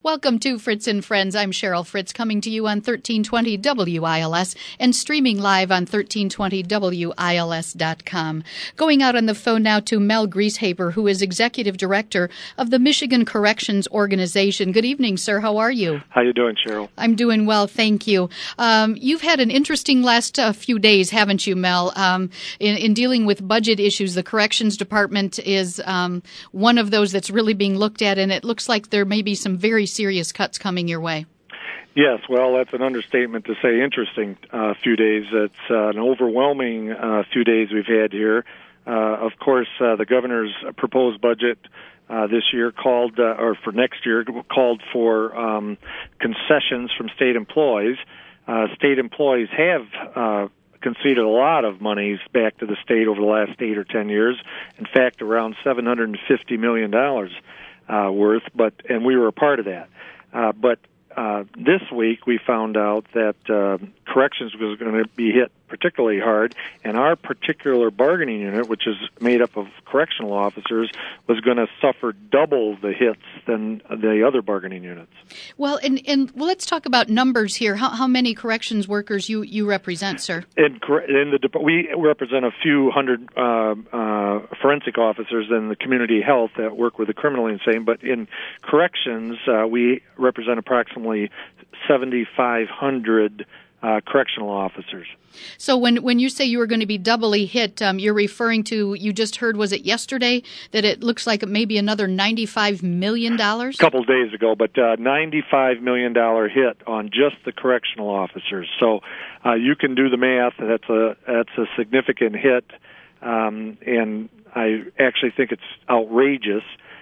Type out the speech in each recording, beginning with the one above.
Welcome to Fritz and Friends. I'm Cheryl Fritz, coming to you on 1320 WILS and streaming live on 1320WILS.com. Going out on the phone now to Mel Grieshaber, who is Executive Director of the Michigan Corrections Organization. Good evening, sir. How are you? How you doing, Cheryl? I'm doing well, thank you. You've had an interesting last few days, haven't you, Mel? In dealing with budget issues, the Corrections Department is one of those that's really being looked at, and it looks like there may be some very serious cuts coming your way. Yes, well, that's an understatement to say interesting few days. It's an overwhelming few days we've had here. Of course, the governor's proposed budget this year called, or for next year, called for concessions from state employees. State employees have conceded a lot of monies back to the state over the last 8 or 10 years. In fact, around $750 million worth, and we were a part of that. But this week we found out that corrections was going to be hit particularly hard, and our particular bargaining unit, which is made up of correctional officers, was going to suffer double the hits than the other bargaining units. Well, and let's talk about numbers here. How many corrections workers you represent, sir? We represent a few hundred forensic officers in the community health that work with the criminally insane, but in corrections, we represent approximately 7,500 correctional officers. So when you say you were going to be doubly hit, you're referring to, you just heard, was it yesterday, that it looks like maybe another $95 million? A couple of days ago, but $95 million hit on just the correctional officers. So you can do the math. That's a significant hit, and I actually think it's outrageous.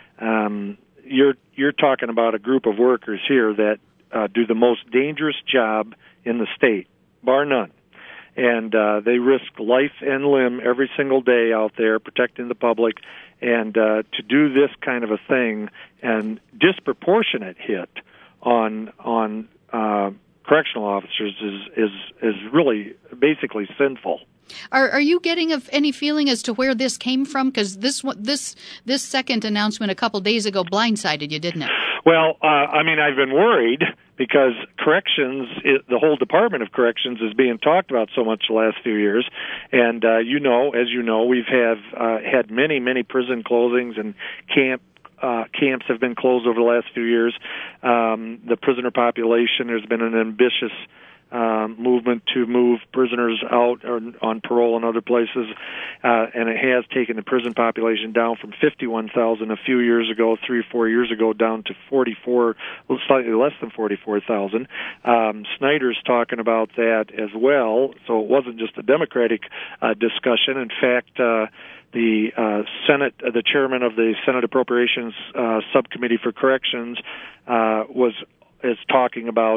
You're talking about a group of workers here that do the most dangerous job in the state, bar none. And they risk life and limb every single day out there protecting the public. And to do this kind of a thing and disproportionate hit on correctional officers is really basically sinful. Are you getting any feeling as to where this came from? Because this second announcement a couple days ago blindsided you, didn't it? Well, I've been worried because corrections, the whole Department of Corrections is being talked about so much the last few years. And as you know, we've had many prison closings, and camps have been closed over the last few years. The prisoner population, there's been an ambitious movement to move prisoners out or on parole in other places, and it has taken the prison population down from 51,000 a few years ago, 3 or 4 years ago, down to 44, slightly less than 44,000. Snyder's talking about that as well, so it wasn't just a Democratic discussion. In fact, the Senate, the chairman of the Senate Appropriations Subcommittee for Corrections, is talking about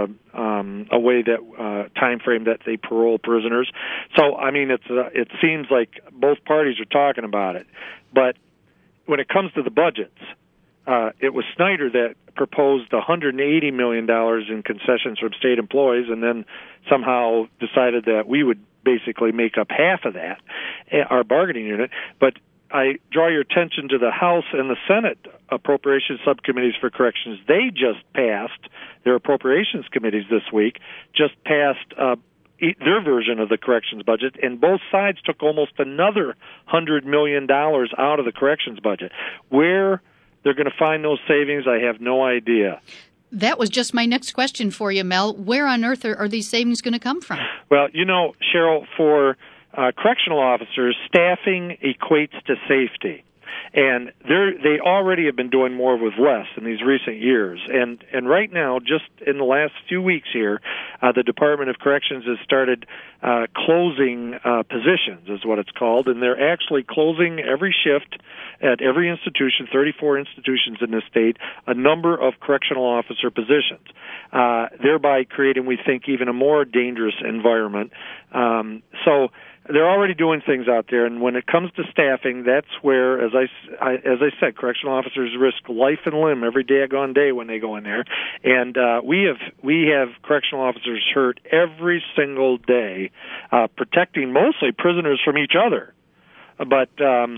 a way that time frame that they parole prisoners. So it seems like both parties are talking about it. But when it comes to the budgets, it was Snyder that proposed $180 million in concessions from state employees, and then somehow decided that we would basically make up half of that, our bargaining unit. But I draw your attention to the House and the Senate Appropriations Subcommittees for Corrections. They just passed, their Appropriations Committees this week, just passed their version of the corrections budget, and both sides took almost another $100 million out of the corrections budget. Where they're going to find those savings, I have no idea. That was just my next question for you, Mel. Where on earth are these savings going to come from? Well, Cheryl, for correctional officers, staffing equates to safety. And they already have been doing more with less in these recent years. And right now, just in the last few weeks here, the Department of Corrections has started closing positions, is what it's called. And they're actually closing every shift at every institution, 34 institutions in this state, a number of correctional officer positions, thereby creating, we think, even a more dangerous environment. So they're already doing things out there, and when it comes to staffing, that's where, as I said, correctional officers risk life and limb every daggone day when they go in there, and we have correctional officers hurt every single day, protecting mostly prisoners from each other, but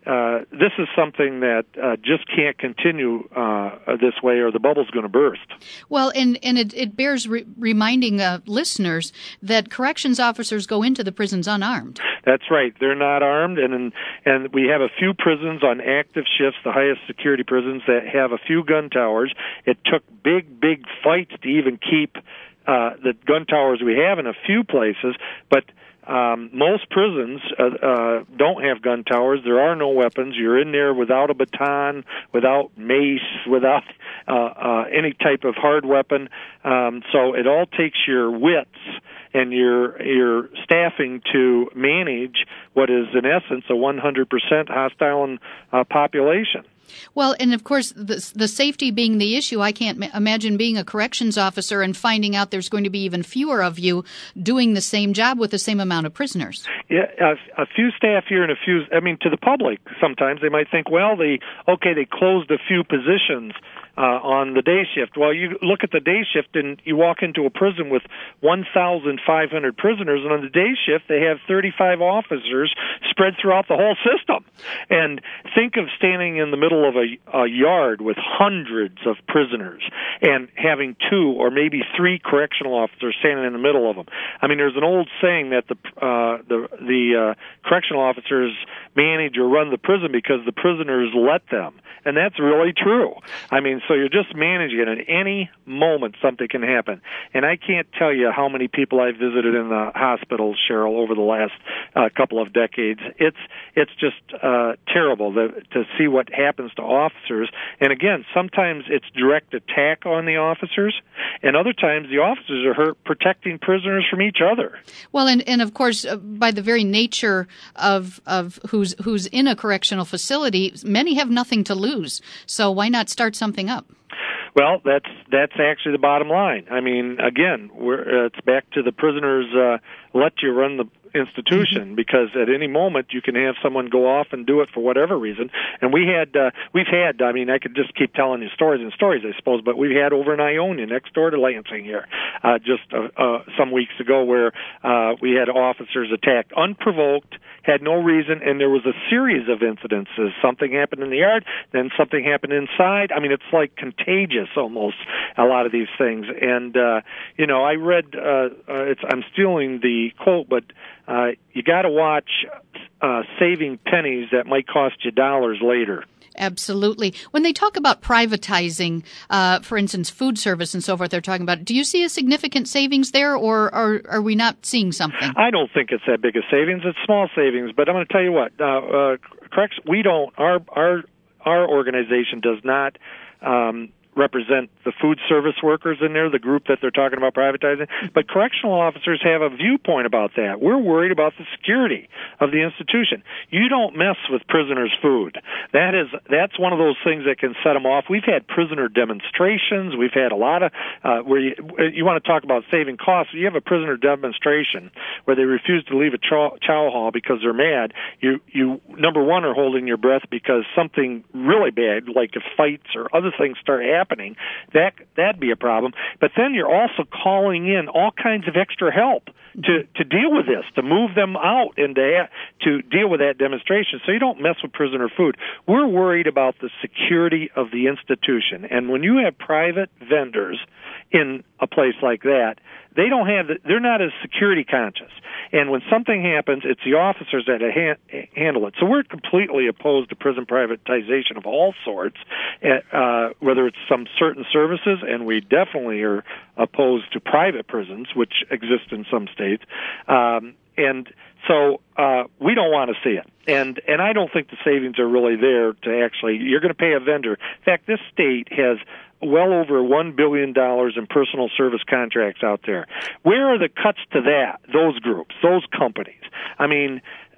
this is something that just can't continue this way, or the bubble's going to burst. Well, and it bears reminding listeners that corrections officers go into the prisons unarmed. That's right. They're not armed, and we have a few prisons on active shifts, the highest security prisons, that have a few gun towers. It took big fights to even keep the gun towers we have in a few places, but most prisons don't have gun towers. There are no weapons. You're in there without a baton, without mace, without any type of hard weapon. So it all takes your wits and your staffing to manage what is, in essence, a 100% hostile population. Well, and of course, the safety being the issue, I can't imagine being a corrections officer and finding out there's going to be even fewer of you doing the same job with the same amount of prisoners. Yeah, a few staff here and a few, to the public, sometimes they might think, well, they closed a few positions on the day shift. Well, you look at the day shift and you walk into a prison with 1,500 prisoners, and on the day shift they have 35 officers spread throughout the whole system. And think of standing in the middle of a yard with hundreds of prisoners and having 2 or maybe 3 correctional officers standing in the middle of them. There's an old saying that the correctional officers manage or run the prison because the prisoners let them. And that's really true. So you're just managing it. At any moment, something can happen. And I can't tell you how many people I've visited in the hospitals, Cheryl, over the last couple of decades. It's just terrible to see what happens to officers. And again, sometimes it's direct attack on the officers, and other times the officers are hurt protecting prisoners from each other. Well, and of course, by the very nature of who's in a correctional facility, many have nothing to lose. So why not start something up? Well, that's actually the bottom line. Again, it's back to the prisoners let you run the institution, because at any moment you can have someone go off and do it for whatever reason. And we've had, I could just keep telling you stories and stories, I suppose, but we've had over in Ionia, next door to Lansing here, just some weeks ago, where we had officers attacked unprovoked, had no reason, and there was a series of incidences. Something happened in the yard, then something happened inside. It's like contagious almost, a lot of these things. And, I read, I'm stealing the quote, but you got to watch saving pennies that might cost you dollars later. Absolutely. When they talk about privatizing, for instance, food service and so forth, they're talking about, do you see a significant savings there, or are we not seeing something? I don't think it's that big a savings. It's small savings, but I'm going to tell you what, correct? We don't, our organization does not represent the food service workers in there, the group that they're talking about privatizing. But correctional officers have a viewpoint about that. We're worried about the security of the institution. You don't mess with prisoners' food. That's one of those things that can set them off. We've had prisoner demonstrations. We've had a lot of where you want to talk about saving costs. You have a prisoner demonstration where they refuse to leave a chow hall because they're mad. You number one, are holding your breath because something really bad, like if fights or other things start happening, that'd be a problem. But then you're also calling in all kinds of extra help to deal with this, to move them out and to deal with that demonstration. So you don't mess with prisoner food. We're worried about the security of the institution. And when you have private vendors in a place like that, they're not as security conscious. And when something happens, it's the officers that handle it. So we're completely opposed to prison privatization of all sorts, whether it's some certain services, and we definitely are opposed to private prisons, which exist in some states. And so we don't want to see it. And I don't think the savings are really there to actually, you're going to pay a vendor. In fact, this state has well over $1 billion in personal service contracts out there. Where are the cuts to those groups, those companies? I mean,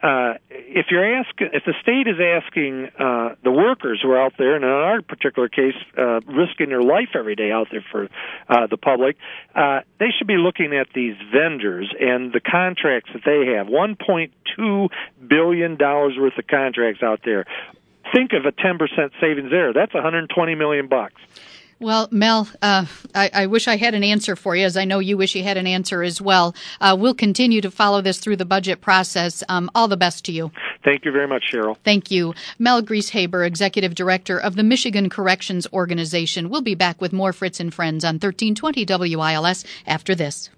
if the state is asking the workers who are out there, and in our particular case, risking their life every day out there for the public, they should be looking at these vendors and the contracts that they have. $1.2 billion worth of contracts out there. Think of a 10% savings there. That's $120 million. Well, Mel, I wish I had an answer for you, as I know you wish you had an answer as well. We'll continue to follow this through the budget process. All the best to you. Thank you very much, Cheryl. Thank you. Mel Grieshaber, Executive Director of the Michigan Corrections Organization. We'll be back with more Fritz and Friends on 1320 WILS after this.